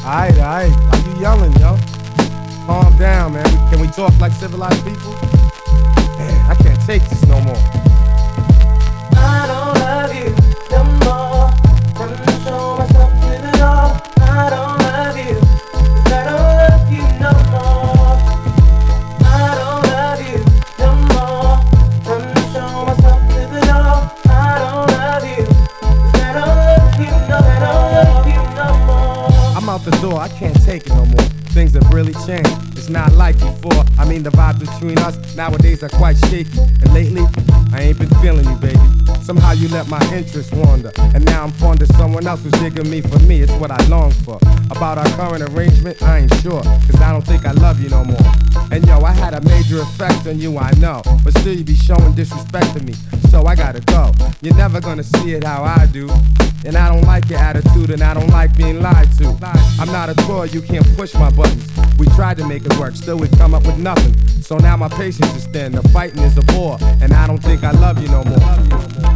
Alright, why you yelling, yo? Calm down, man. Can we talk like civilized people? Man, I can't take this no more. I don't love you no more. I'm not show myself to the door. I don't love you, 'cause I don't love you no more. I don't love you no more. I'm not show myself to the door. I don't love you, 'cause I don't love you no, I don't love you no more. I'm out the door, I can't take it no more. Things have really changed, it's not like before. I mean the vibes between us nowadays are quite shaky. And lately, I ain't been feeling you, baby. Somehow you let my interest wander, and now I'm fond of someone else who's digging me for me. It's what I long for. About our current arrangement, I ain't sure, 'cause I don't think I love you no more. And yo, I had a major effect on you, I know, but still you be showing disrespect to me, so I gotta go. You're never gonna see it how I do, and I don't like your attitude, and I don't like being lied to. I'm not a toy, you can't push my buttons. We tried to make it work, still we come up with nothing. So now my patience is thin, the fighting is a bore, and I don't think I love you no more.